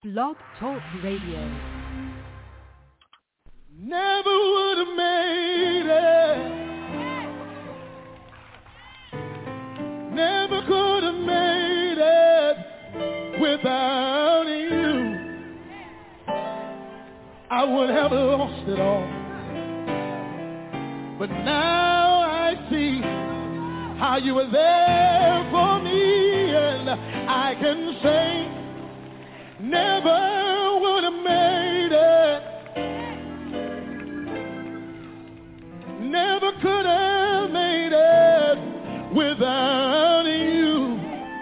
Blog Talk Radio. Never would have made it. Never could have made it without you. I would have lost it all. But now I see how you were there for me, and I can say never would have made it. Never could have made it without you.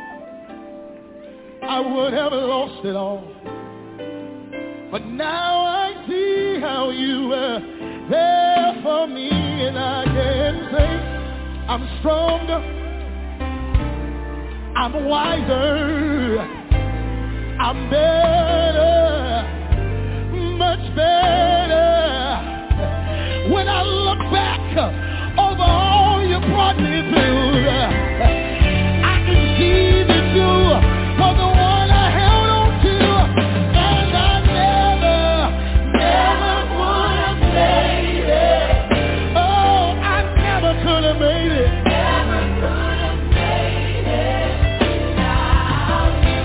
I would have lost it all. But now I see how you were there for me, and I can say I'm stronger, I'm wiser, I'm better, much better. When I look back over all you brought me through, I can see that you were the one I held on to, and I never would have made it. Oh, I never could have made it. Never could have made it without you.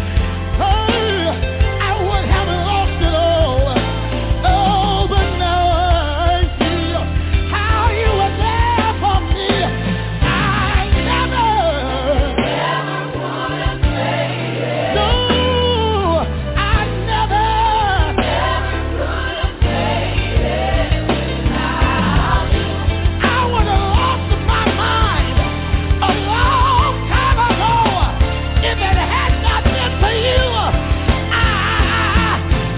I would have lost it all. Oh, but now I see how you were there for me. I never would have made it. No, I never could have made it without you. I would have lost my mind a long time ago if it had not been for you. I'm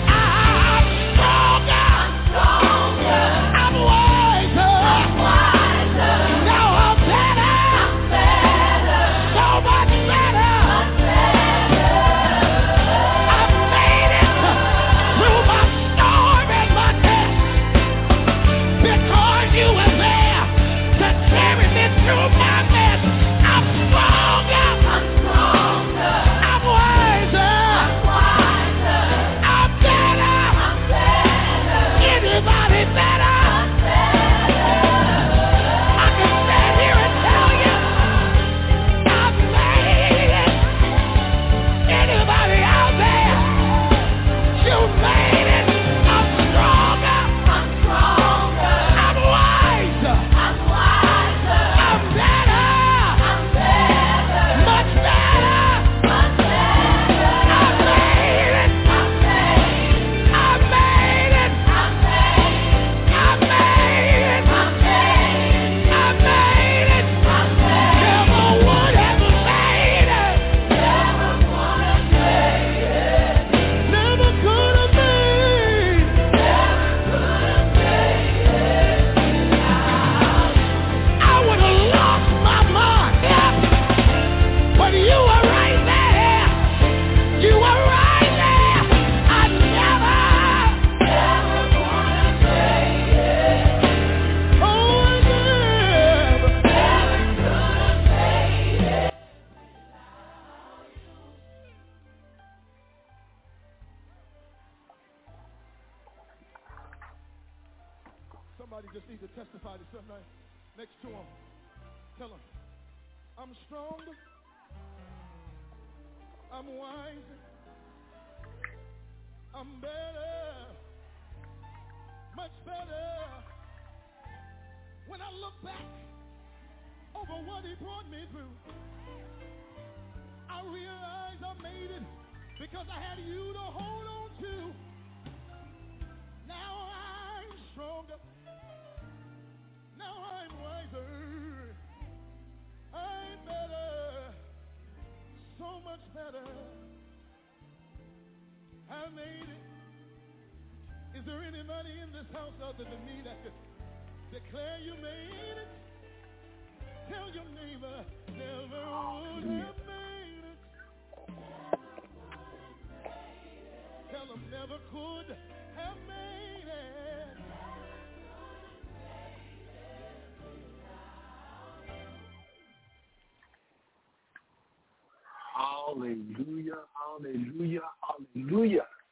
stronger, I'm wiser, now I'm better, so much better. I've made it through my storm and my test because you were there to carry me through my mess. I'm stronger, I'm wiser, I'm better. Anybody better? I can stand here and tell you I've made it. Anybody out there? You made it. I'm stronger, I'm wiser, I'm better, much better. I made it. I made it. I made it. Never would have made it. Never could have made it. I would have lost my mind, but you were right there. You were right there. I never would have made it. Oh, I never could have made it. Somebody just needs to testify to somebody next to him. Tell him, I'm stronger, I'm wiser, I'm better, much better. When I look back over what he brought me through, I realize I made it because I had you to hold on to. Now I'm stronger, now I'm wiser, I'm better, so much better. I made it. Is there anybody in this house other than me that could declare you made it? Tell your neighbor, never would have made it. Tell them never could have made it. Hallelujah, hallelujah, hallelujah.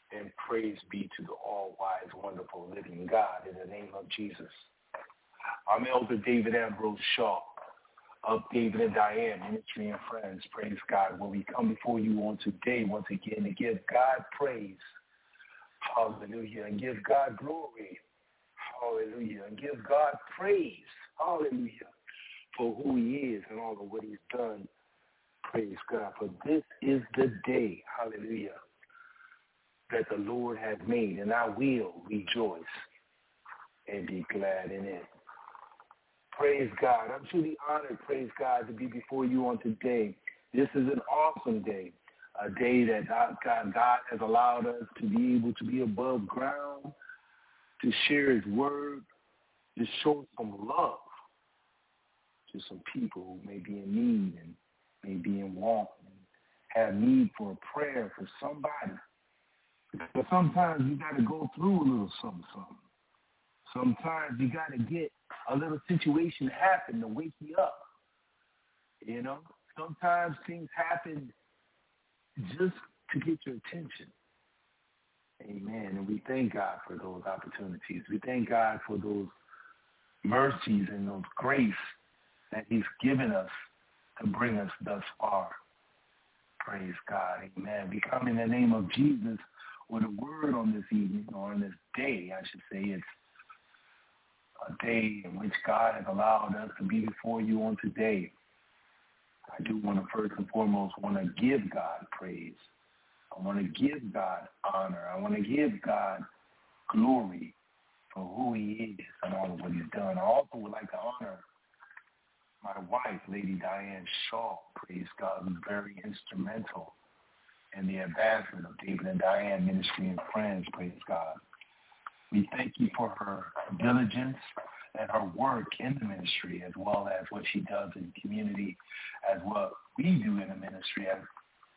and praise be to the all-wise, wonderful, living God in the name of Jesus. I'm Elder David Ambrose Shaw of David and Diane Ministry and Friends. Praise God. When we come before you on today, once again, to give God praise. Hallelujah. And give God glory. Hallelujah. And give God praise. Hallelujah. For who he is and all of what he's done. Praise God. For this is the day, hallelujah, that the Lord has made, and I will rejoice and be glad in it. Praise God. I'm truly honored, praise God, to be before you on today. This is an awesome day, a day that God has allowed us to be able to be above ground, to share his word, to show some love to some people who may be in need and may be in want and have need for a prayer for somebody. But sometimes you got to go through a little something. Sometimes you got to get a little situation happen to wake you up. You know, sometimes things happen just to get your attention. Amen. And we thank God for those opportunities. We thank God for those mercies and those grace that he's given us to bring us thus far. Praise God. Amen. We come in the name of Jesus with a word on this evening, or on this day, I should say. It's a day in which God has allowed us to be before you on today. I do want to first and foremost want to give God praise. I want to give God honor. I want to give God glory for who he is and all of what he's done. I also would like to honor my wife, Lady Diane Shaw, praise God, who's very instrumental in the advancement of David and Diane Ministry and Friends, praise God. We thank you for her diligence and her work in the ministry, as well as what she does in the community, as what we do in the ministry as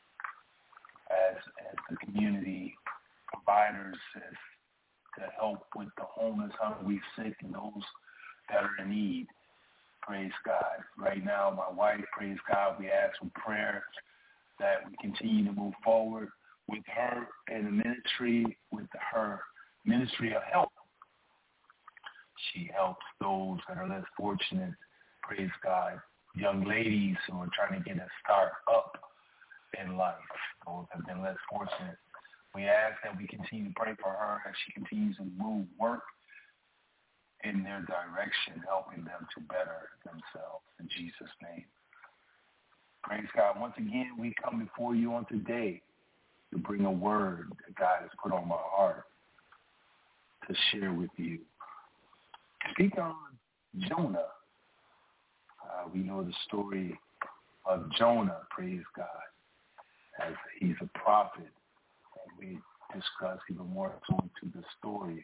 the community providers, as to help with the homeless, hungry, sick, and those that are in need. Praise God. Right now, my wife, praise God, we ask for prayer that we continue to move forward with her in the ministry, with her ministry of help. She helps those that are less fortunate, praise God, young ladies who are trying to get a start up in life, those that have been less fortunate. We ask that we continue to pray for her as she continues to move work in their direction, helping them to better themselves in Jesus' name. Praise God. Once again, we come before you on today to bring a word that God has put on my heart to share with you. Speak on Jonah. We know the story of Jonah, praise God, as he's a prophet. And we discuss even more into the story.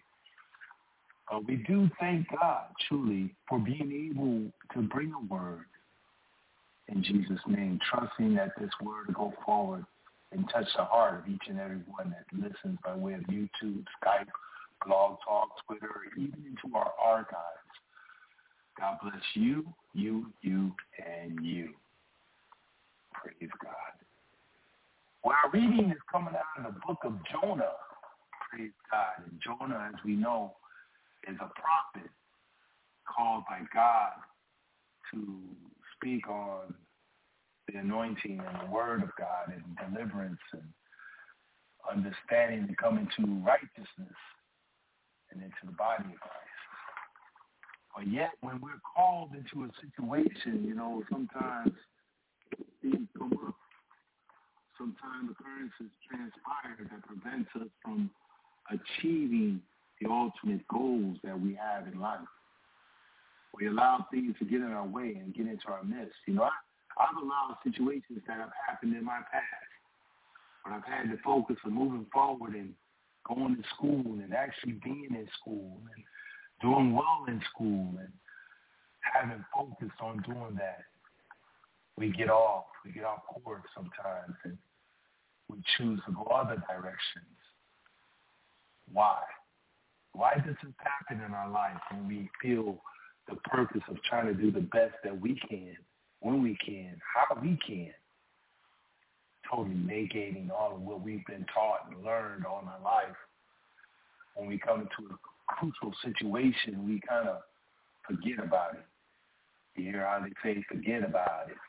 We do thank God, truly, for being able to bring a word in Jesus' name, trusting that this word will go forward and touch the heart of each and every one that listens by way of YouTube, Skype, Blog Talk, Twitter, or even into our archives. God bless you, you, and you. Praise God. Well, our reading is coming out of the book of Jonah. Praise God. And Jonah, as we know, is a prophet called by God to speak on the anointing and the word of God and deliverance and understanding to come into righteousness and into the body of Christ. But yet, when we're called into a situation, you know, sometimes things come up. Sometimes occurrences transpire that prevents us from achieving the ultimate goals that we have in life. We allow things to get in our way and get into our midst. You know, I've allowed situations that have happened in my past when I've had to focus on moving forward and going to school and actually being in school and doing well in school and having focused on doing that. We get off course sometimes and we choose to go other directions. Why? Why does this happen in our life when we feel the purpose of trying to do the best that we can, when we can, how we can? totally negating all of what we've been taught and learned all our life. When we come into a crucial situation, we kind of forget about it. You hear how they say forget about it.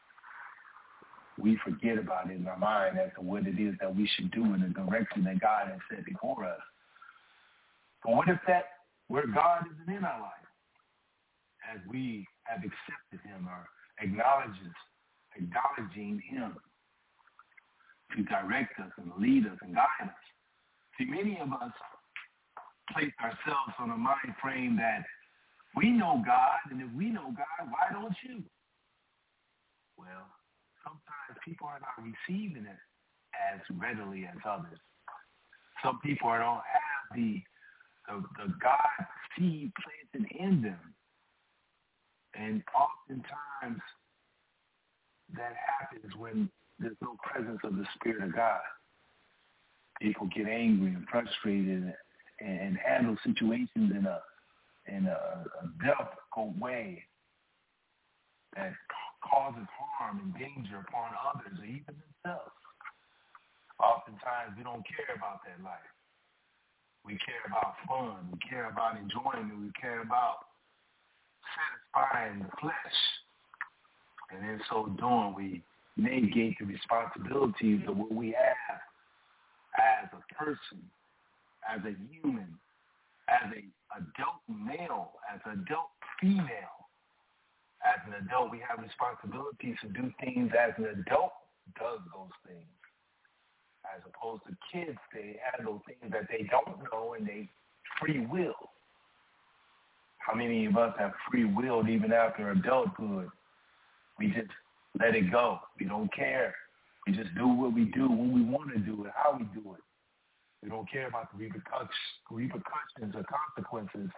We forget about it in our mind as to what it is that we should do in the direction that God has set before us. But what if that where God isn't in our life, as we have accepted him or acknowledging him to direct us and lead us and guide us? See, many of us place ourselves on a mind frame that we know God, and if we know God, why don't you? Well, sometimes people are not receiving it as readily as others. Some people don't have the God seed planted in them. And oftentimes that happens when there's no presence of the Spirit of God. People get angry and frustrated and handle situations in a difficult way that causes harm and danger upon others or even themselves. Oftentimes we don't care about that life. We care about fun. We care about enjoyment. We care about satisfying the flesh. And in so doing, we negate the responsibilities of what we have as a person, as a human, as an adult male, as an adult female. As an adult, we have responsibilities to do things as an adult does those things. As opposed to kids, they handle things that they don't know and they free will. How many of us have free willed even after adulthood? We just let it go. We don't care. We just do what we do when we want to do it, how we do it. We don't care about the repercussions or consequences.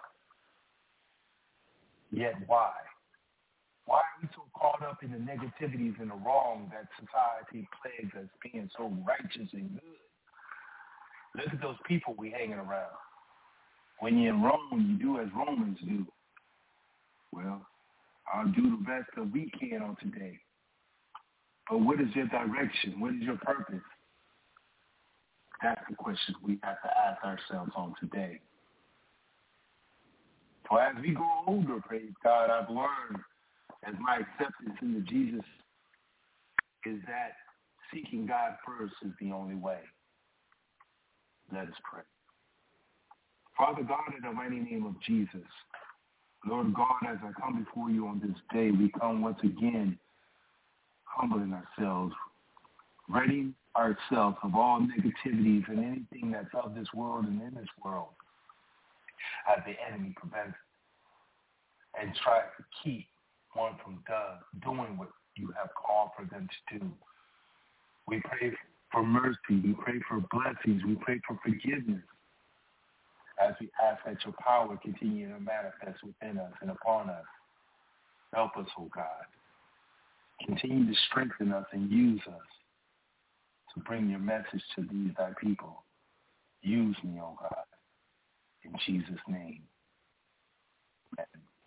Yet why? Why are we so caught up in the negativities and the wrong that society plagues as being so righteous and good? Look at those people we hanging around. When you're in Rome, you do as Romans do. Well, I'll do the best that we can on today. But what is your direction? What is your purpose? That's the question we have to ask ourselves on today. So as we grow older, praise God, I've learned as my acceptance into Jesus is that seeking God first is the only way. Let us pray. Father God, in the mighty name of Jesus, Lord God, as I come before you on this day, we come once again humbling ourselves, ridding ourselves of all negativities and anything that's of this world and in this world as the enemy prevents and tries to keep one from doing what you have called for them to do. We pray for mercy. We pray for blessings. We pray for forgiveness as we ask that your power continue to manifest within us and upon us. Help us, oh God. Continue to strengthen us and use us to bring your message to these thy people. Use me, oh God. In Jesus' name. Amen.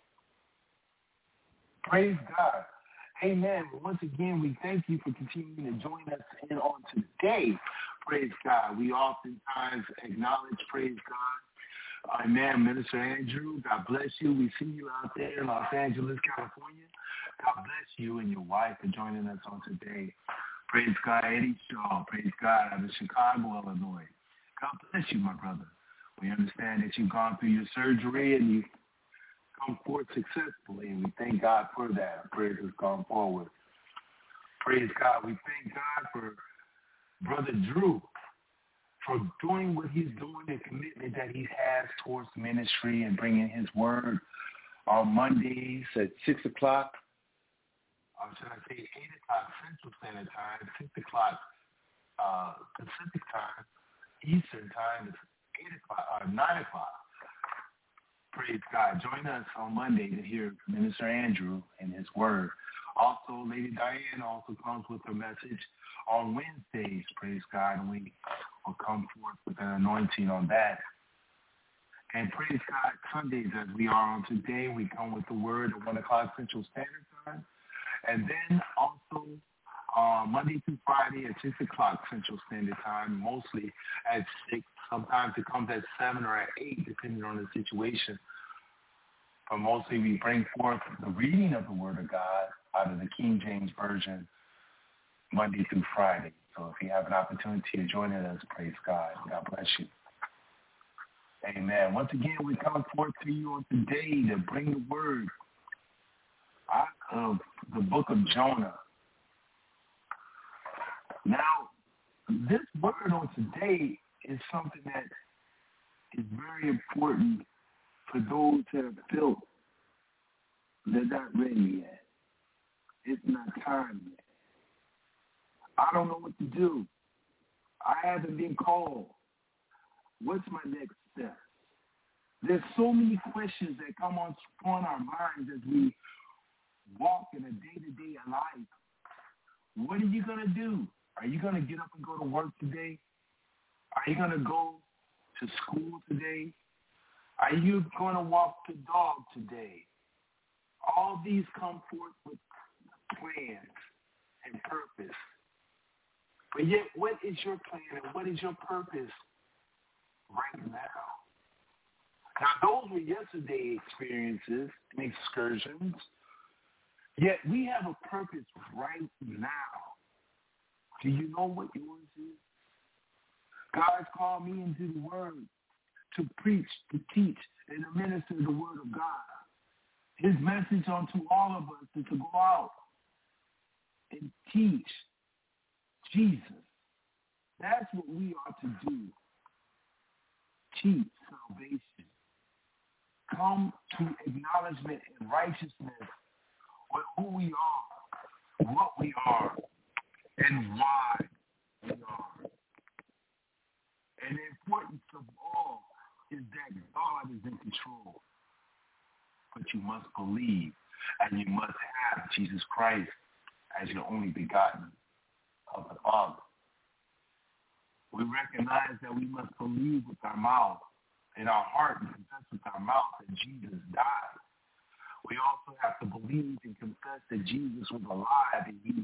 Praise God. Amen. Once again, we thank you for continuing to join us in on today. Praise God. We oftentimes acknowledge, praise God. Amen. Minister Andrew, God bless you. We see you out there in Los Angeles, California. God bless you and your wife for joining us on today. Praise God. Eddie Shaw, praise God, out of Chicago, Illinois. God bless you, my brother. We understand that you've gone through your surgery and you've come forth successfully, and we thank God for that. Our prayers have gone forward. Praise God. We thank God for Brother Drew for doing what he's doing, the commitment that he has towards ministry and bringing his word on Mondays at 6 o'clock. Or should I say 8 o'clock Central Standard Time, 6 o'clock Pacific Time, Eastern Time is 8 o'clock or 9 o'clock. Praise God. Join us on Monday to hear Minister Andrew and his word. Also, Lady Diane also comes with her message on Wednesdays, praise God, and we will come forth with an anointing on that. And praise God, Sundays, as we are on today, we come with the word at 1 o'clock Central Standard Time. And then also Monday through Friday at 6 o'clock Central Standard Time, mostly at 6. Sometimes it comes at 7 or at 8, depending on the situation. But mostly we bring forth the reading of the Word of God out of the King James Version Monday through Friday. So if you have an opportunity to join us, praise God. God bless you. Amen. Once again, we come forth to you on today to bring the Word out of the book of Jonah. Now, this word on today is something that is very important for those that have felt they're not ready yet. It's not time yet. I don't know what to do. I haven't been called. What's my next step? There's so many questions that come on our minds as we walk in a day-to-day life. What are you going to do? Are you going to get up and go to work today? Are you going to go to school today? Are you going to walk the dog today? All these come forth with plans and purpose. But yet, what is your plan and what is your purpose right now? Now, those were yesterday experiences and excursions. Yet, we have a purpose right now. Do you know what yours is? God's called me into the Word to preach, to teach, and to minister the Word of God. His message unto all of us is to go out and teach Jesus. That's what we are to do. Teach salvation. Come to acknowledgement and righteousness with who we are, what we are, and why we are. And the importance of all is that God is in control. But you must believe and you must have Jesus Christ as your only begotten of the Father. We recognize that we must believe with our mouth, in our heart, and confess with our mouth that Jesus died. We also have to believe and confess that Jesus was alive and he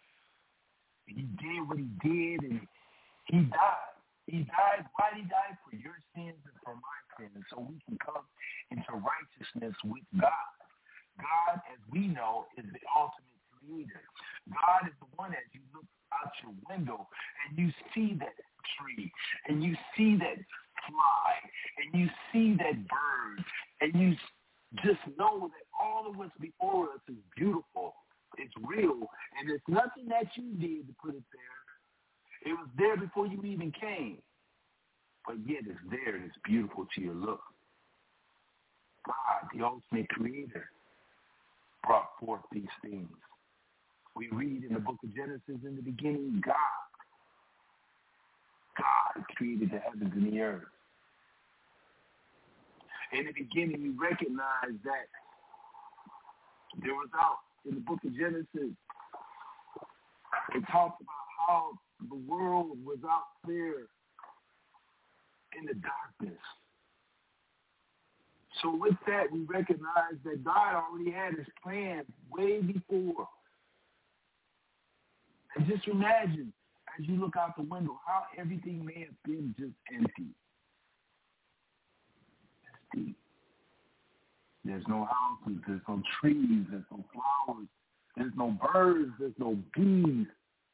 did what he did and he died. He died. Why did he die? For your sins and for my sins, so we can come into righteousness with God. God, as we know, is the ultimate creator. God is the one as you look out your window and you see that tree and you see that fly and you see that bird and you just know that all of what's before us is beautiful. It's real, and it's nothing that you did to put it there. It was there before you even came, but yet it's there and it's beautiful to your look. God, the ultimate creator, brought forth these things. We read in the book of Genesis, in the beginning, God created the heavens and the earth. In the beginning, we recognize that there was out in the book of Genesis, it talks about how the world was out there in the darkness. So with that, we recognize that God already had his plan way before. And just imagine, as you look out the window, how everything may have been just empty. Empty. There's no houses, there's no trees, there's no flowers, there's no birds, there's no bees.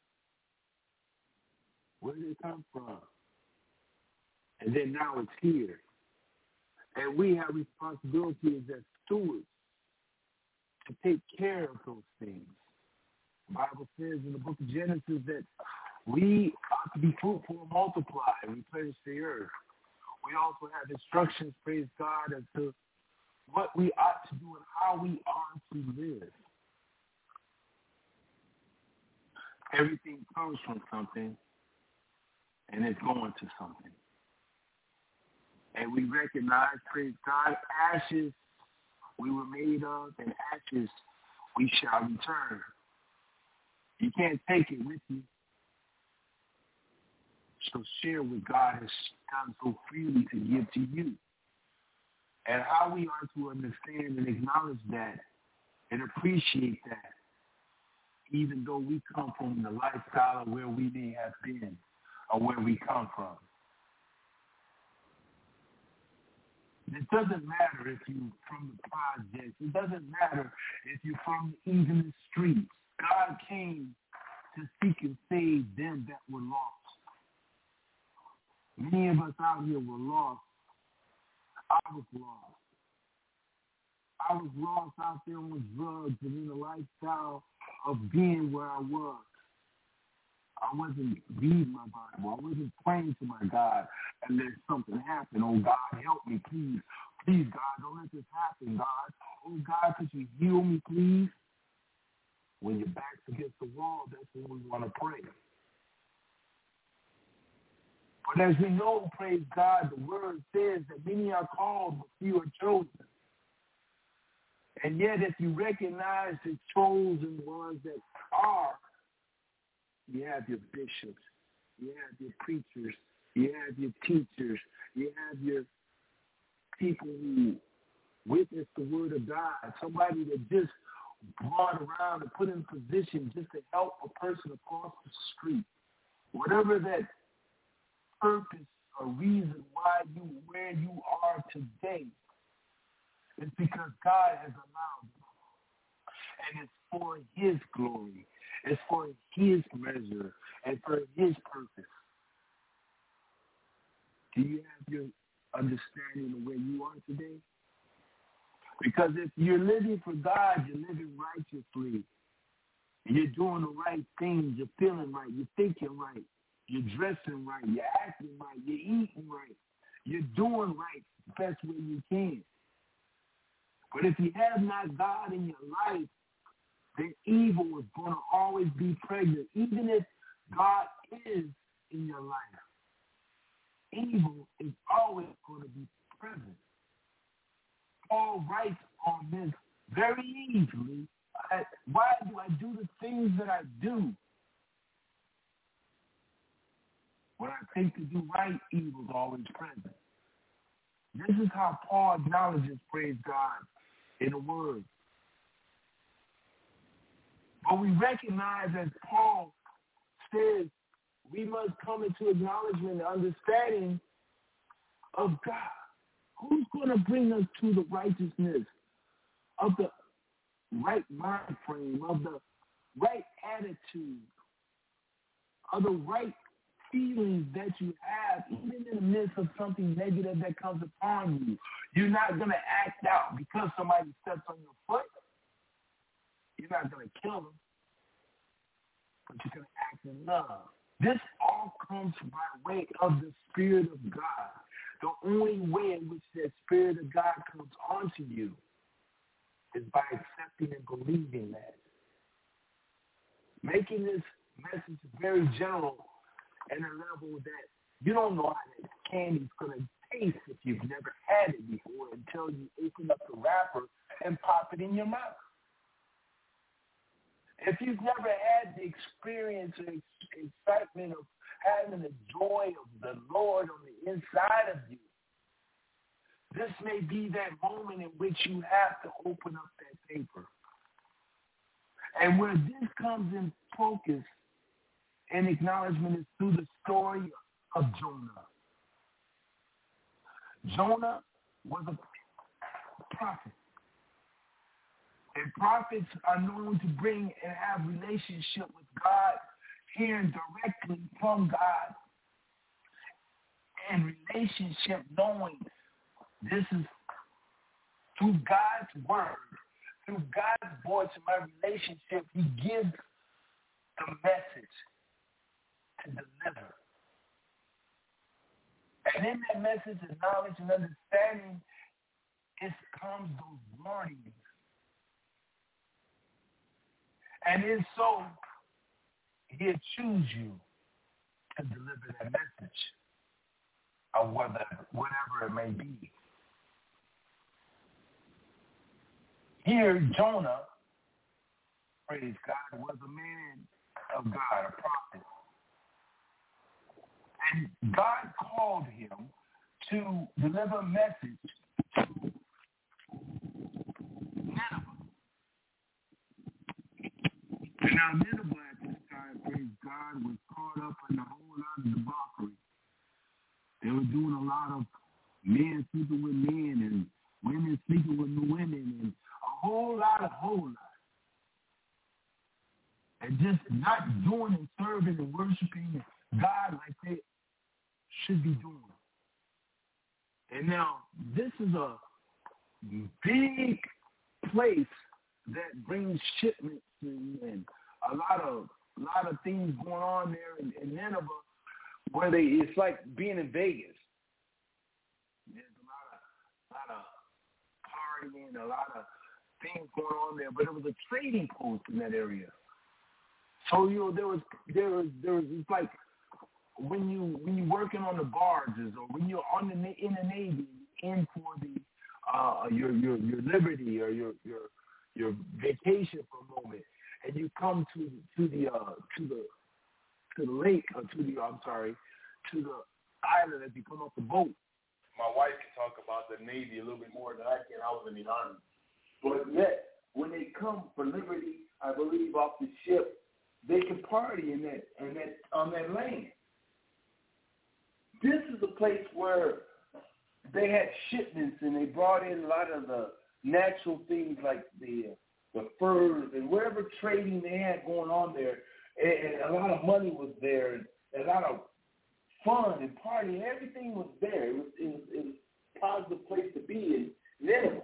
Where did it come from? And then now it's here. And we have responsibilities as stewards to take care of those things. The Bible says in the book of Genesis that we ought to be fruitful and multiply and replenish the earth. We also have instructions, praise God, as to what we ought to do and how we are to live. Everything comes from something, and it's going to something. And we recognize, praise God, ashes we were made of, and ashes we shall return. You can't take it with you. So share what God has done so freely to give to you. And how we are to understand and acknowledge that and appreciate that even though we come from the lifestyle of where we may have been or where we come from. It doesn't matter if you're from the projects. It doesn't matter if you're from even the streets. God came to seek and save them that were lost. Many of us out here were lost. I was lost. I was lost out there on drugs and in the lifestyle of being where I was. I wasn't reading my Bible. I wasn't praying to my God unless something happened. Oh, God, help me, please. Please, God, don't let this happen, God. Oh, God, could you heal me, please? When your back's against the wall, that's when we want to pray. But as we know, praise God, the word says that many are called, but few are chosen. And yet, if you recognize the chosen ones that are, you have your bishops, you have your preachers, you have your teachers, you have your people who witness the word of God, somebody that just brought around and put in position just to help a person across the street. Whatever that purpose or reason why you where you are today, it's because God has allowed it. And it's for his glory. It's for his measure and for his purpose. Do you have your understanding of where you are today? Because if you're living for God, you're living righteously. You're doing the right things. You're feeling right. You're thinking right. You're dressing right. You're acting right. You're eating right. You're doing right the best way you can. But if you have not God in your life, then evil is going to always be pregnant. Even if God is in your life, evil is always going to be present. Paul writes on this very easily. Why do I do the things that I do? When I think to do right, evil is always present. This is how Paul acknowledges, praise God, in the Word. But we recognize, as Paul says, we must come into acknowledgement and understanding of God. Who's going to bring us to the righteousness of the right mind frame, of the right attitude, of the right feelings that you have, even in the midst of something negative that comes upon you? You're not going to act out because somebody steps on your foot. You're not going to kill them, but you're going to act in love. This all comes by way of the Spirit of God. The only way in which that Spirit of God comes onto you is by accepting and believing that. Making this message very general and a level that you don't know how that candy's going to taste if you've never had it before until you open up the wrapper and pop it in your mouth. If you've never had the experience or excitement of having the joy of the Lord on the inside of you, this may be that moment in which you have to open up that paper. And where this comes in focus and acknowledgement is through the story of Jonah. Jonah was a prophet. And prophets are known to bring and have relationship with God, hearing directly from God, and relationship knowing this is through God's word, through God's voice in my relationship, he gives the message to deliver. And in that message of knowledge and understanding, it comes those warnings. And if so, he'll choose you to deliver that message of whatever it may be. Here, Jonah, praise God, was a man of God, a prophet. And God called him to deliver a message to Nineveh. And Now, Nineveh at this time, praise God, was caught up in a whole lot of debauchery. They were doing a lot of men sleeping with men and women sleeping with women and a whole lot. And just not doing and serving and worshiping God like they should be doing. And now, this is a big place that brings shipments and a lot of things going on there in Nineveh, where it's like being in Vegas. There's a lot of partying, a lot of things going on there, but it was a trading post in that area. So there was it's like when you working on the barges or when you're in the Navy in for the your liberty or your vacation for a moment, and you come to the lake or to the island as you come off the boat. My wife can talk about the Navy a little bit more than I can. I was in the Army. But yet, when they come for liberty, I believe off the ship, they can party on that land. This is a place where they had shipments and they brought in a lot of the natural things like the furs and whatever trading they had going on there. And a lot of money was there, and a lot of fun and partying. Everything was there. It was a positive place to be in Nineveh.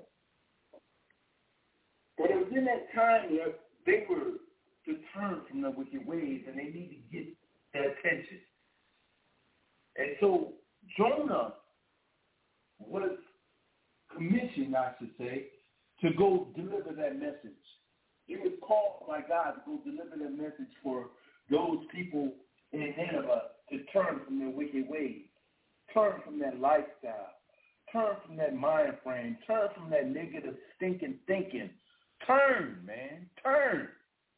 But it was in that time that they were to turn from the wicked ways, and they need to get their attention. And so Jonah was commissioned, I should say, to go deliver that message. He was called by God to go deliver that message for those people in Nineveh to turn from their wicked ways, turn from that lifestyle, turn from that mind frame, turn from that negative, stinking thinking. Turn, man, turn.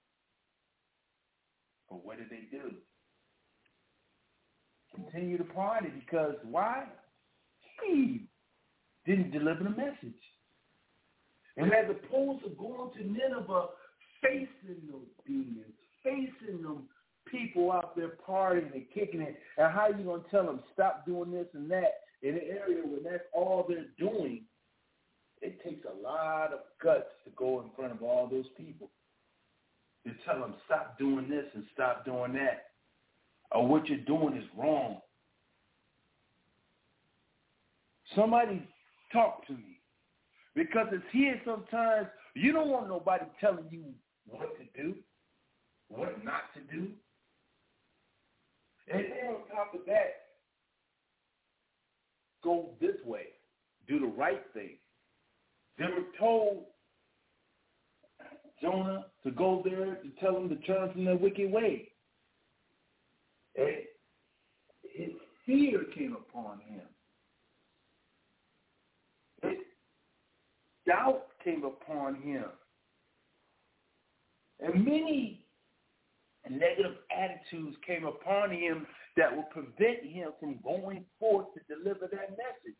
But what did they do? Continue to party because why? He didn't deliver the message. And as opposed to going to Nineveh, facing those demons, facing them people out there partying and kicking it, and how you going to tell them stop doing this and that in an area where that's all they're doing? It takes a lot of guts to go in front of all those people and tell them stop doing this and stop doing that, or what you're doing is wrong. Somebody talk to me, because it's here sometimes you don't want nobody telling you what to do, what not to do. And then on top of that, go this way, do the right thing. They were told Jonah to go there to tell them to turn from their wicked way. And his fear came upon him. His doubt came upon him. And many negative attitudes came upon him that would prevent him from going forth to deliver that message.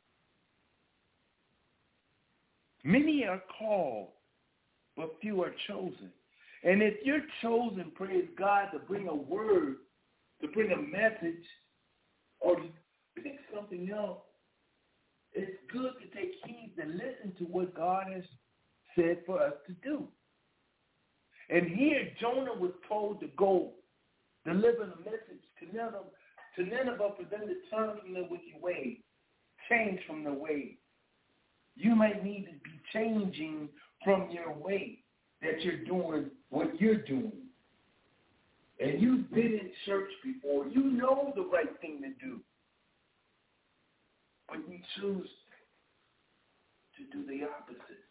Many are called, but few are chosen. And if you're chosen, praise God, to bring a word, to bring a message, or to pick something else, it's good to take heed and listen to what God has said for us to do. And here Jonah was told to go deliver the message to Nineveh for them to turn from their wicked ways, change from their ways. You might need to be changing from your way that you're doing what you're doing. And you've been in church before. You know the right thing to do. But you choose to do the opposite.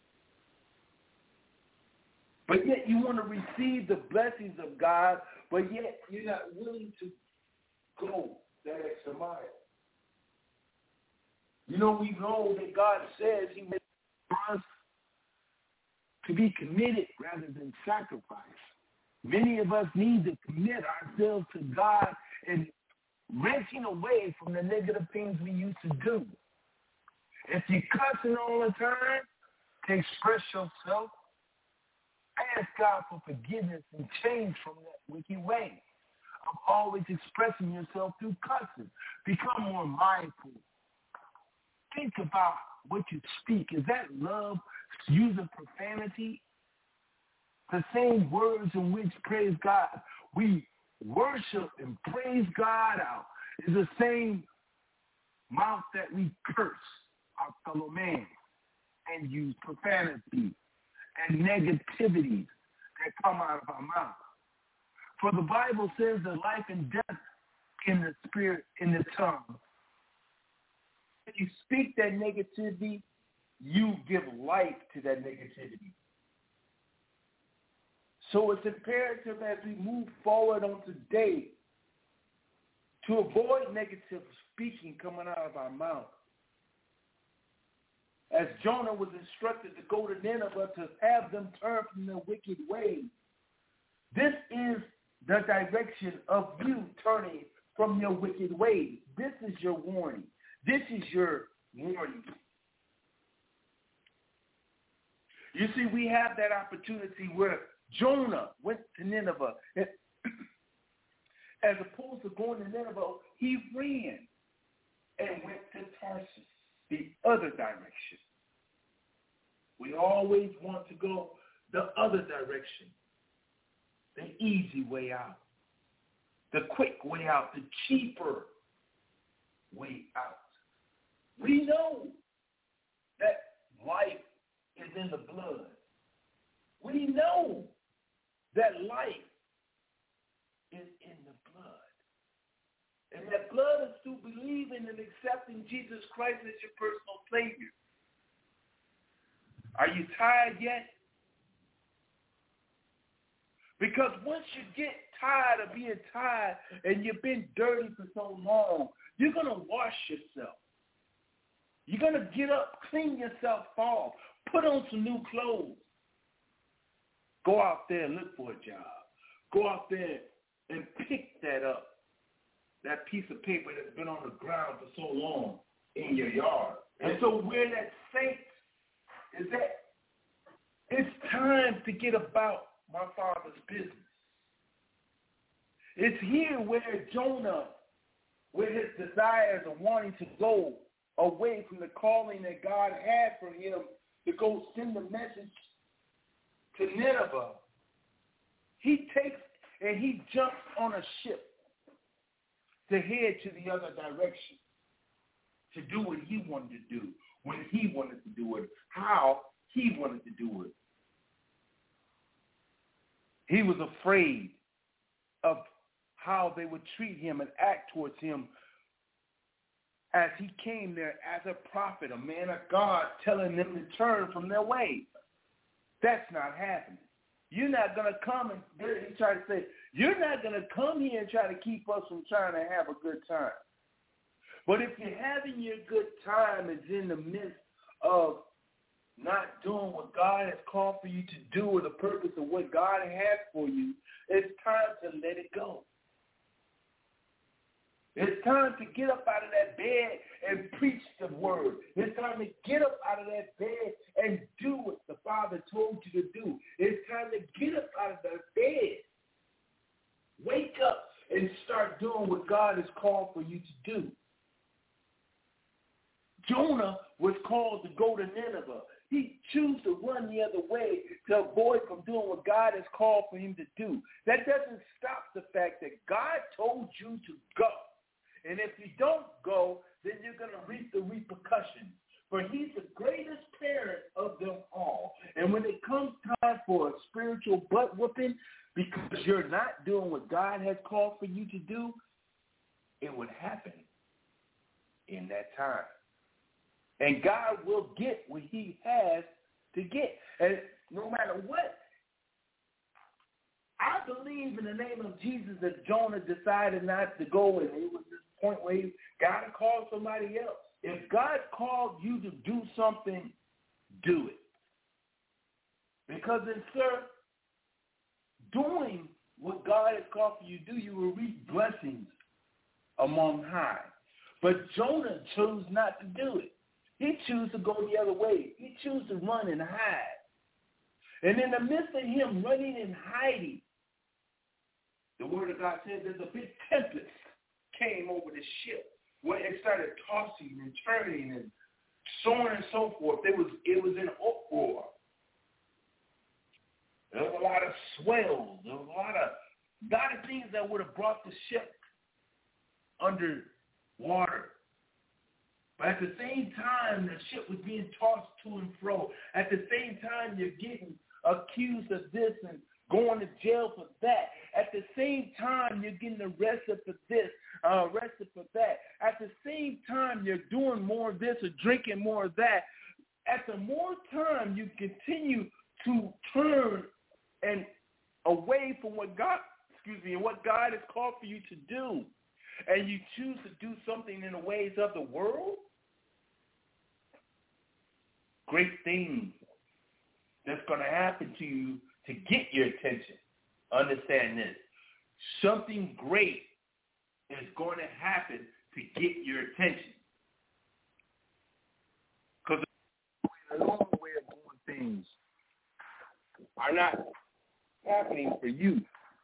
But yet you want to receive the blessings of God, but yet you're not willing to go that extra mile. You know, we know that God says he wants us to be committed rather than sacrifice. Many of us need to commit ourselves to God and wrenching away from the negative things we used to do. If you're cussing all the time, express yourself. Ask God for forgiveness and change from that wicked way of always expressing yourself through cussing. Become more mindful. Think about what you speak. Is that love using profanity? The same words in which, praise God, we worship and praise God out is the same mouth that we curse our fellow man and use profanity and negativities that come out of our mouth. For the Bible says that life and death in the spirit, in the tongue. If you speak that negativity, you give life to that negativity. So it's imperative as we move forward on today to avoid negative speaking coming out of our mouth. As Jonah was instructed to go to Nineveh to have them turn from their wicked ways, this is the direction of you turning from your wicked ways. This is your warning. This is your warning. You see, we have that opportunity where Jonah went to Nineveh. As opposed to going to Nineveh, he ran and went to Tarsus, the other direction. We always want to go the other direction, the easy way out, the quick way out, the cheaper way out. We know that life is in the blood. We know that life is in the blood. And that blood is through believing and accepting Jesus Christ as your personal Savior. Are you tired yet? Because once you get tired of being tired and you've been dirty for so long, you're going to wash yourself. You're going to get up, clean yourself off, put on some new clothes. Go out there and look for a job. Go out there and pick that up, that piece of paper that's been on the ground for so long in your yard. And so where that saints is that it's time to get about my Father's business. It's here where Jonah, where his desires are wanting to go away from the calling that God had for him to go send the message to Nineveh. He takes and he jumps on a ship to head to the other direction, to do what he wanted to do, when he wanted to do it, how he wanted to do it. He was afraid of how they would treat him and act towards him as he came there as a prophet, a man of God, telling them to turn from their ways. That's not happening. You're not going to come and he tried to say, you're not going to come here and try to keep us from trying to have a good time. But if you're having your good time is in the midst of not doing what God has called for you to do or the purpose of what God has for you, it's time to let it go. It's time to get up out of that bed and preach the word. It's time to get up out of that bed and do what the Father told you to do. It's time to get up out of that bed. Wake up and start doing what God has called for you to do. Jonah was called to go to Nineveh. He chose to run the other way to avoid from doing what God has called for him to do. That doesn't stop the fact that God told you to go. And if you don't go, then you're going to reap the repercussions. For he's the greatest parent of them all. And when it comes time for a spiritual butt whooping, because you're not doing what God has called for you to do, it would happen in that time. And God will get what he has to get. And no matter what, I believe in the name of Jesus that Jonah decided not to go, and it was this point where God called somebody else. If God called you to do something, do it. Because then, sir, doing what God has called for you to do, you will reap blessings among high. But Jonah chose not to do it. He chose to go the other way. He chose to run and hide. And in the midst of him running and hiding, the word of God says there's a big tempest came over the ship where it started tossing and turning and so on and so forth. It was in uproar. There was a lot of swells. There was a lot of things that would have brought the ship under water. But at the same time, the ship was being tossed to and fro. At the same time, you're getting accused of this and going to jail for that. At the same time, you're getting arrested for this, arrested for that. At the same time, you're doing more of this or drinking more of that. At the more time you continue to turn and away from what God has called for you to do, and you choose to do something in the ways of the world, great things that's going to happen to you to get your attention. Understand this. Something great is going to happen to get your attention. Because the normal way of doing things are not happening for you.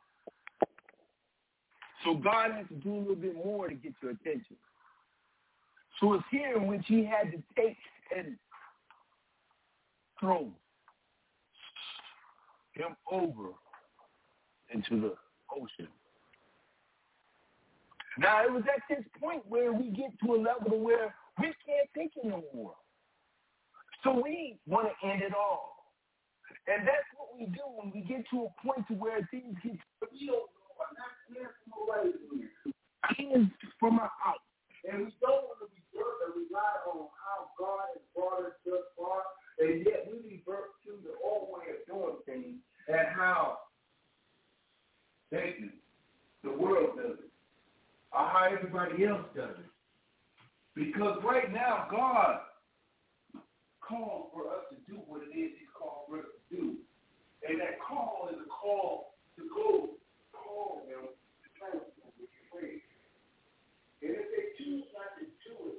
So God has to do a little bit more to get your attention. So it's here in which he had to take and throw him over into the ocean. Now, it was at this point where we get to a level where we can't take it no more. So we want to end it all. And that's what we do when we get to a point to where things get, we don't know, I'm not clear from away here. From our out. And we don't want to rely on how God has brought us thus far, and yet we revert to the old way of doing things and how the world does it, or how everybody else does it. Because right now, God called for us to do what it is he's called for us to do. And that call is a call to go call them to turn from what you're afraid. And if they choose not to do it,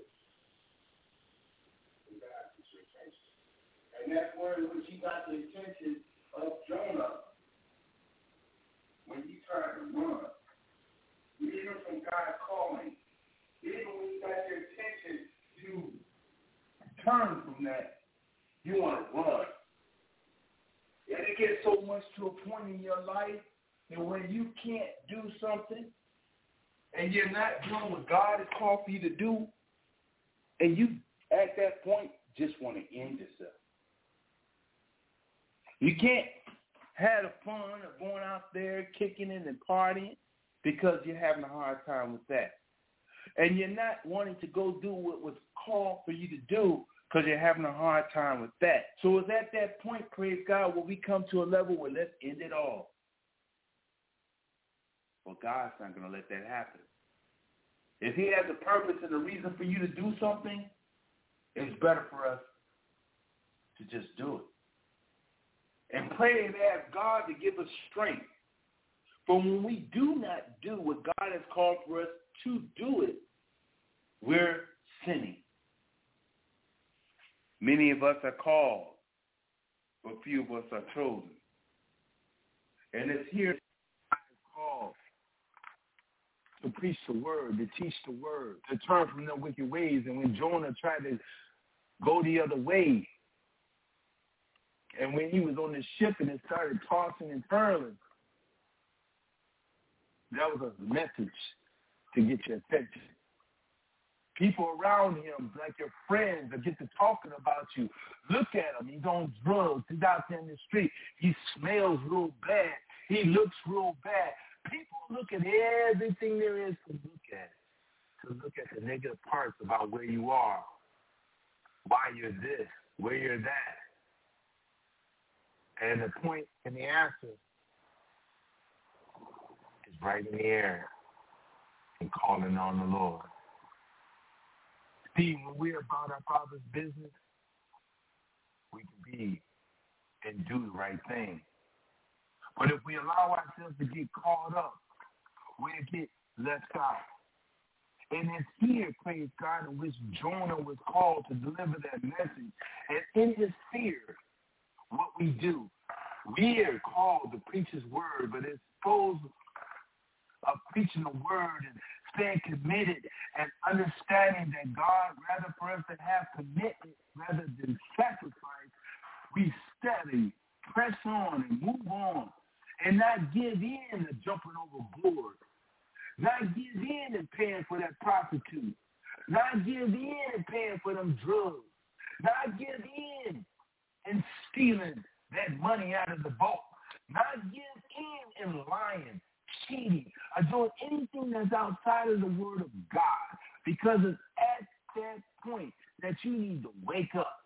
then God gets your attention. And that's where he got the attention of Jonah when he tried to run. Even from God calling, even when you got your attention to turn from that, you want to run. And it gets so much to a point in your life that when you can't do something and you're not doing what God has called for you to do, and you at that point just want to end yourself. You can't have the fun of going out there kicking it and partying because you're having a hard time with that. And you're not wanting to go do what was called for you to do because you're having a hard time with that. So it's at that point, praise God, where we come to a level where let's end it all. Well, God's not going to let that happen. If he has a purpose and a reason for you to do something, it's better for us to just do it. And pray and ask God to give us strength. For when we do not do what God has called for us to do it, we're sinning. Many of us are called, but few of us are chosen. And it's here called to preach the word, to teach the word, to turn from their wicked ways. And when Jonah tried to go the other way, and when he was on the ship and it started tossing and turning, that was a message to get your attention. People around him, like your friends, that get to talking about you. Look at him. He's on drugs. He's out there in the street. He smells real bad. He looks real bad. People look at everything there is to look at. To look at the negative parts about where you are, why you're this, where you're that. And the point and the answer is right in the air and calling on the Lord. See, when we're about our Father's business, we can be and do the right thing. But if we allow ourselves to get caught up, we'll get left out. And it's here, praise God, in which Jonah was called to deliver that message. And in his fear, what we do We are called to preach his word, but it's supposed of preaching the word and staying committed and understanding that God, rather for us to have commitment rather than sacrifice, we steady press on and move on and not give in to jumping overboard, not give in and paying for that prostitute, not give in and paying for them drugs, not give in and stealing that money out of the boat, not give in and lying, cheating, or doing anything that's outside of the word of God, because it's at that point that you need to wake up.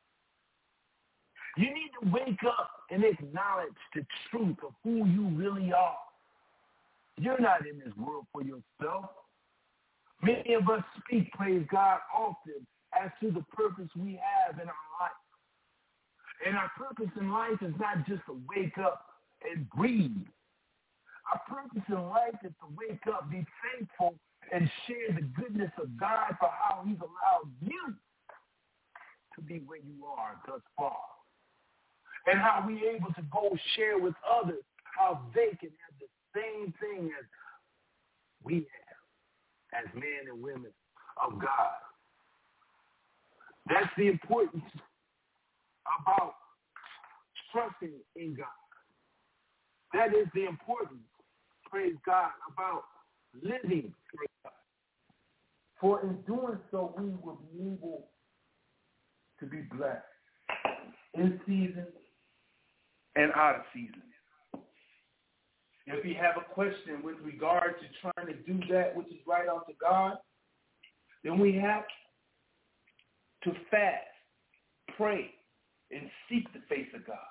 You need to wake up and acknowledge the truth of who you really are. You're not in this world for yourself. Many of us speak, praise God, often as to the purpose we have in our life. And our purpose in life is not just to wake up and breathe. Our purpose in life is to wake up, be thankful, and share the goodness of God for how he's allowed you to be where you are thus far. And how we're able to go share with others how they can have the same thing as we have as men and women of God. That's the importance about trusting in God. That is the importance, praise God, about living for God. For in doing so, we will be able to be blessed in season and out of season. If you have a question with regard to trying to do that which is right unto God, then we have to fast, pray, and seek the face of God.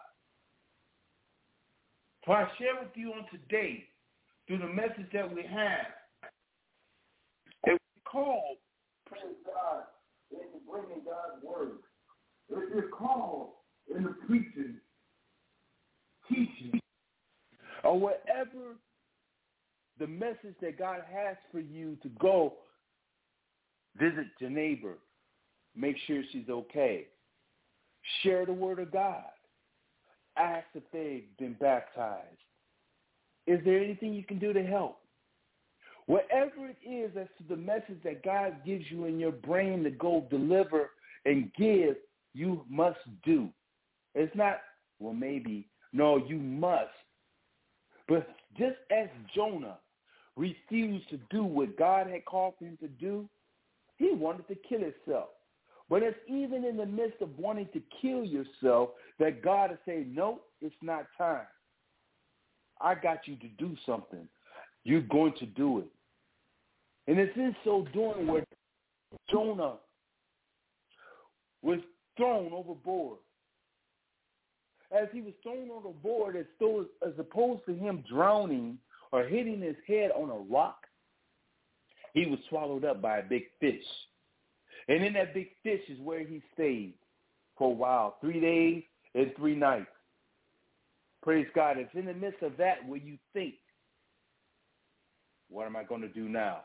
So I share with you on today, through the message that we have, that we call, praise God, into bringing God's word. It's called in the preaching, teaching, or whatever the message that God has for you to go visit your neighbor, make sure she's okay, share the word of God, ask if they've been baptized. Is there anything you can do to help? Whatever it is as to the message that God gives you in your brain to go deliver and give, you must do. It's not, well, maybe. No, you must. But just as Jonah refused to do what God had called him to do, he wanted to kill himself. But it's even in the midst of wanting to kill yourself that God is saying, no, it's not time. I got you to do something. You're going to do it. And it's in so doing where Jonah was thrown overboard. As he was thrown overboard, as opposed to him drowning or hitting his head on a rock, he was swallowed up by a big fish. And in that big fish is where he stayed for a while, 3 days and 3 nights. Praise God. It's in the midst of that where you think, what am I going to do now?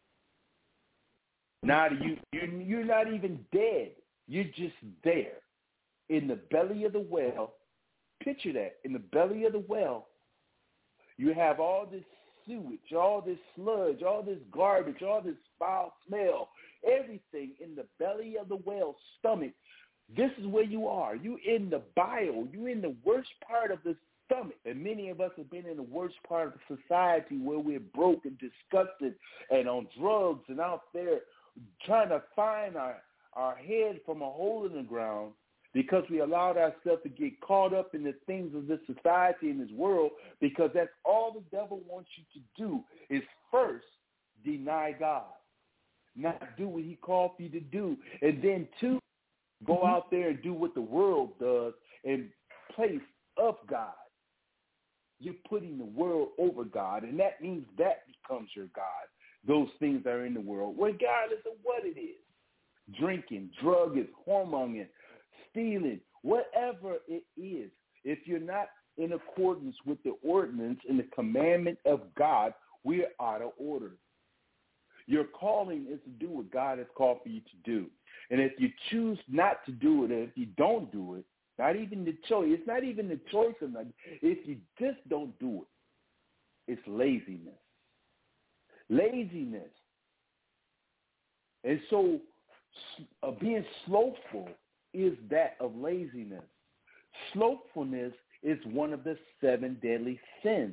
Now you're not even dead. You're just there in the belly of the whale. Picture that. In the belly of the whale, you have all this sewage, all this sludge, all this garbage, all this foul smell, everything in the belly of the whale's stomach. This is where you are. You in the bile. You in the worst part of the stomach. And many of us have been in the worst part of the society where we're broke and disgusted and on drugs and out there trying to find our head from a hole in the ground because we allowed ourselves to get caught up in the things of this society and this world, because that's all the devil wants you to do is first deny God, not do what he called you to do, and then two, go out there and do what the world does in place of God. You're putting the world over God, and that means that becomes your God. Those things that are in the world, regardless of what it is. Drinking, drugging, whoremongering, stealing, whatever it is. If you're not in accordance with the ordinance and the commandment of God, we're out of order. Your calling is to do what God has called for you to do. And if you choose not to do it, and if you don't do it, Not even the choice. It's not even the choice of nothing. If you just don't do it, it's laziness. Laziness. And so being slothful is that of laziness. Slothfulness is one of the 7 deadly sins.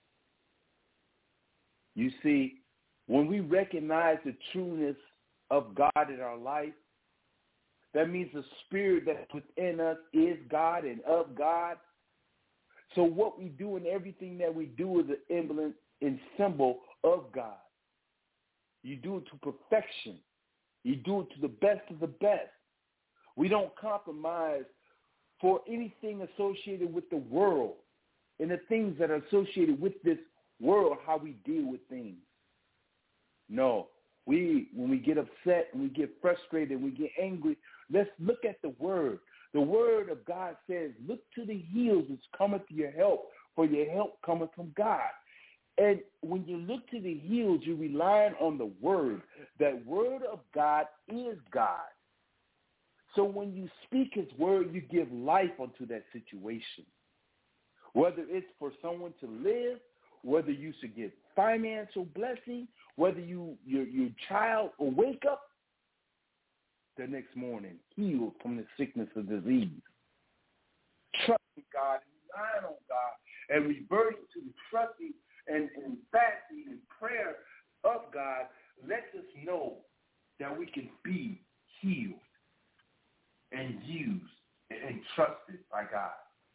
You see, when we recognize the trueness of God in our life, that means the spirit that's within us is God and of God. So what we do and everything that we do is an emblem and symbol of God. You do it to perfection. You do it to the best of the best. We don't compromise for anything associated with the world and the things that are associated with this world, how we deal with things. No, when we get upset and we get frustrated, we get angry, let's look at the word. The word of God says, look to the hills which cometh to your help, for your help cometh from God. And when you look to the hills, you're relying on the word. That word of God is God. So when you speak his word, you give life unto that situation. Whether it's for someone to live, whether you should get financial blessing, whether your child will wake up the next morning healed from the sickness of disease. Trusting God and relying on God and reverting to the trusting and fasting and prayer of God lets us know that we can be healed and used and trusted by God.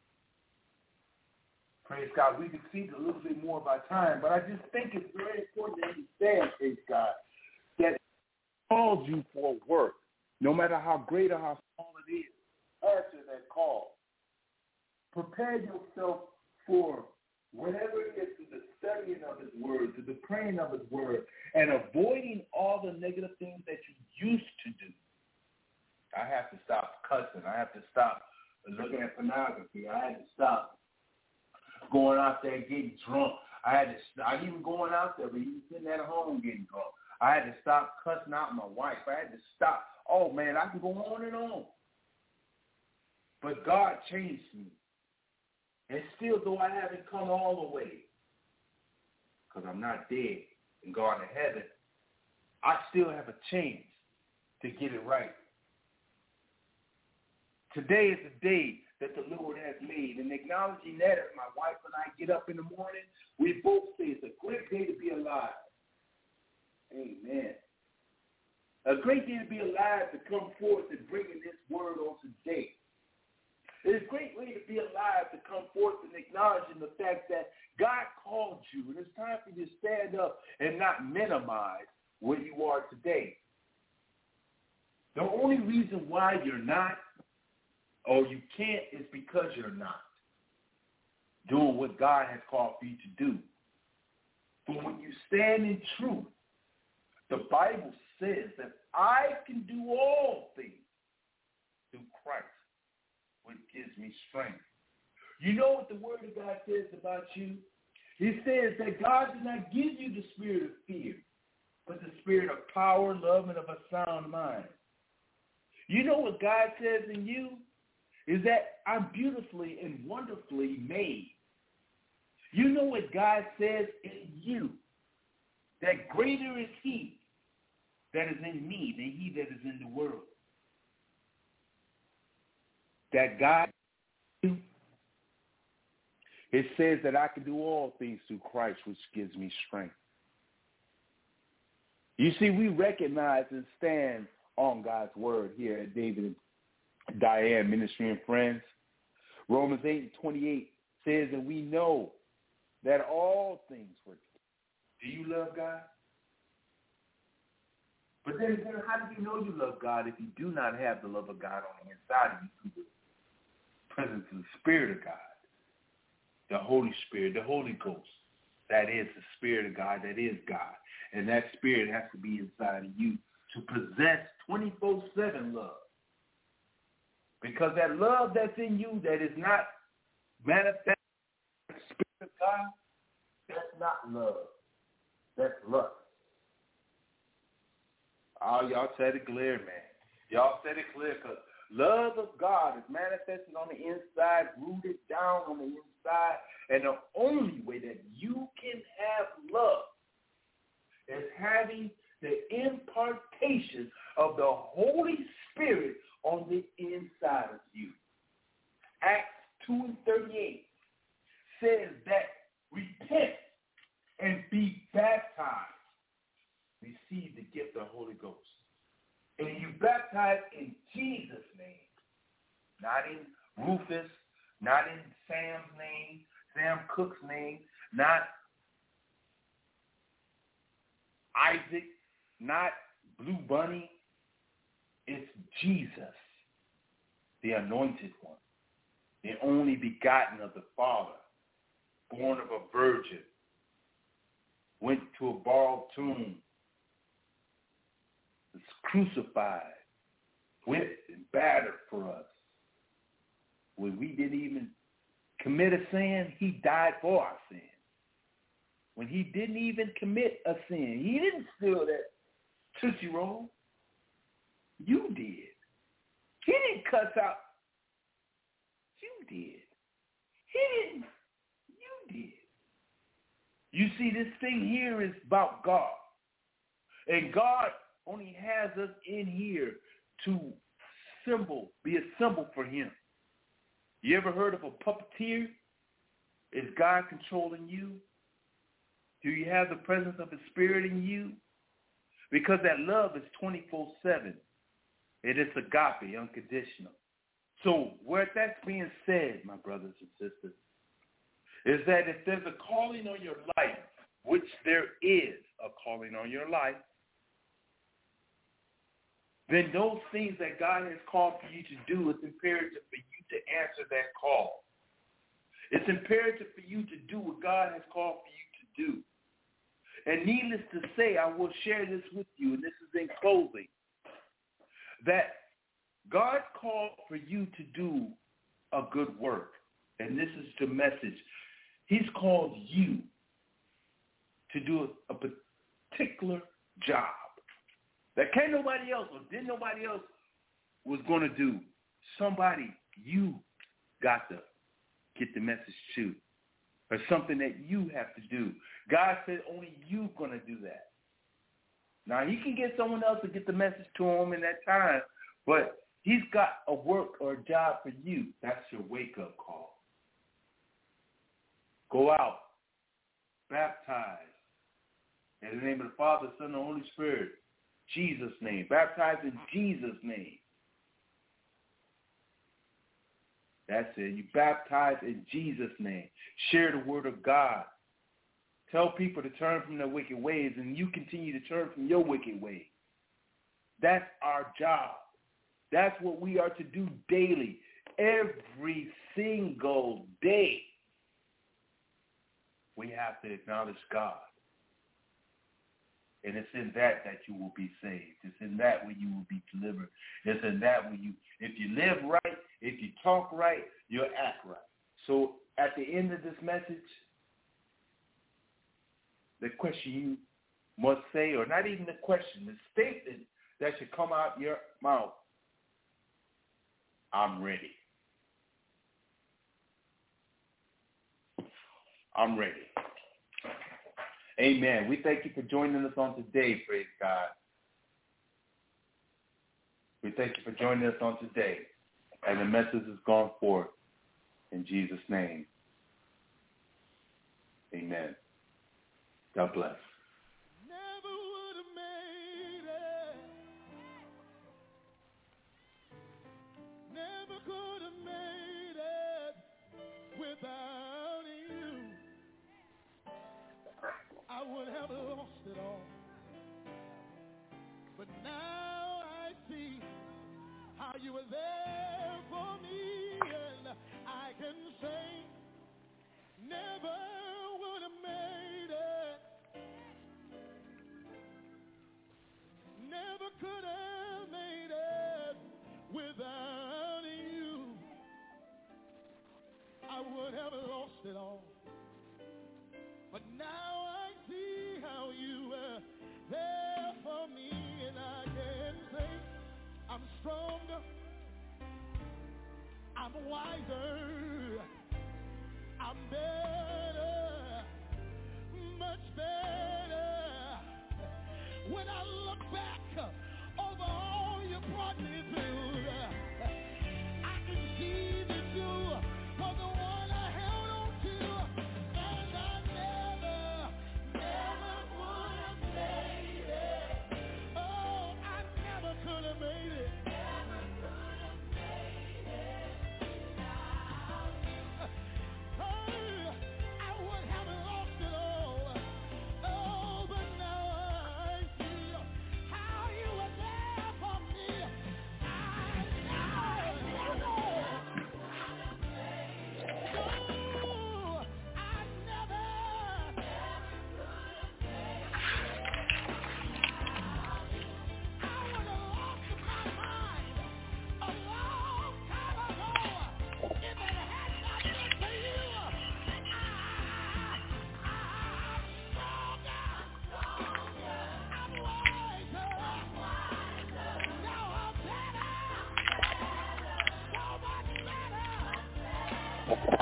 Praise God. We can see a little bit more by time, but I just think it's very important to understand, praise God, that He calls you for work, no matter how great or how small it is. Answer that call. Prepare yourself for whatever it is, to the studying of his word, to the praying of his word, and avoiding all the negative things that you used to do. I have to stop cussing. I have to stop looking at pornography. I had to stop going out there getting drunk. I had to stop even going out there, but even sitting at home getting drunk. I had to stop cussing out my wife. I had to stop. Oh, man, I can go on and on. But God changed me. And still, though I haven't come all the way, because I'm not dead and gone to heaven, I still have a chance to get it right. Today is the day that the Lord has made. And acknowledging that, as my wife and I get up in the morning, we both say it's a great day to be alive. Amen. A great day to be alive, to come forth and bringing this word on today. It's a great way to be alive, to come forth and acknowledging the fact that God called you, and it's time for you to stand up and not minimize where you are today. The only reason why you're not, or you can't, is because you're not doing what God has called for you to do. But when you stand in truth, the Bible says that I can do all things through Christ, which gives me strength. You know what the word of God says about you? It says that God did not give you the spirit of fear, but the spirit of power, love, and of a sound mind. You know what God says in you? Is that I'm beautifully and wonderfully made. You know what God says in you? That greater is he that is in me than he that is in the world. That God, it says that I can do all things through Christ, which gives me strength. You see, we recognize and stand on God's word here at David and Diane Ministry and Friends. Romans 8:28 says that we know that all things work. Do you love God? But then again, how do you know you love God if you do not have the love of God on the inside of you through the presence of the Spirit of God, the Holy Spirit, the Holy Ghost? That is the Spirit of God, that is God. And that Spirit has to be inside of you to possess 24/7 love. Because that love that's in you that is not manifested in the Spirit of God, that's not love. That's lust. Oh, y'all said it clear, man. Y'all said it clear because love of God is manifested on the inside, rooted down on the inside, and the only way that you can have love is having the impartation of the Holy Spirit on the inside of you. Acts 2:38 says that repent and be baptized. Receive the gift of the Holy Ghost. And you baptize in Jesus' name, not in Rufus, not in Sam's name, Sam Cook's name, not Isaac, not Blue Bunny. It's Jesus, the anointed one, the only begotten of the Father, born of a virgin, went to a borrowed tomb, was crucified, whipped and battered for us. When we didn't even commit a sin, he died for our sin. When he didn't even commit a sin, he didn't steal that Tootsie Roll. You did. He didn't cuss out. You did. He didn't. You did. You see, this thing here is about God. And God only has us in here to be a symbol for him. You ever heard of a puppeteer? Is God controlling you? Do you have the presence of the Spirit in you? Because that love is 24/7. It is agape, unconditional. So where that's being said, my brothers and sisters, is that if there's a calling on your life, which there is a calling on your life, then those things that God has called for you to do, it's imperative for you to answer that call. It's imperative for you to do what God has called for you to do. And needless to say, I will share this with you, and this is in closing, that God called for you to do a good work. And this is the message. He's called you to do a particular job that can't nobody else or didn't nobody else was going to do. Somebody you got to get the message to, or something that you have to do. God said only you going to do that. Now, he can get someone else to get the message to him in that time, but he's got a work or a job for you. That's your wake-up call. Go out, baptize in the name of the Father, Son, and the Holy Spirit. Jesus' name. Baptize in Jesus' name. That's it. You baptize in Jesus' name. Share the word of God. Tell people to turn from their wicked ways, and you continue to turn from your wicked ways. That's our job. That's what we are to do daily, every single day. We have to acknowledge God. And it's in that you will be saved. It's in that where you will be delivered. It's in that where if you live right, if you talk right, you'll act right. So at the end of this message, the question you must say, or not even the question, the statement that should come out your mouth, I'm ready. I'm ready. Amen. We thank you for joining us on today, praise God. We thank you for joining us on today. And the message has gone forth in Jesus' name. Amen. God bless. Never would have made it. Never could have made it without you. I would have lost it all. But now I see how you were there for me, and I can say never would have made it. Never could have made it without you. I would have lost it all. But now I see how you were there for me, and I can say I'm stronger, I'm wiser. I'm better. Much better. When I look back over all you brought me through, I can see that you are the one I held on to, and I never would have made it. Oh, I never could have made it. Never could have made it without you. Oh, I would have lost it all. Oh, but now I see how you were there for me. I never. Oh, I never. I would have lost my mind a long time ago if it had not been for you. I'm stronger. I'm wiser. Now I'm better. So much better.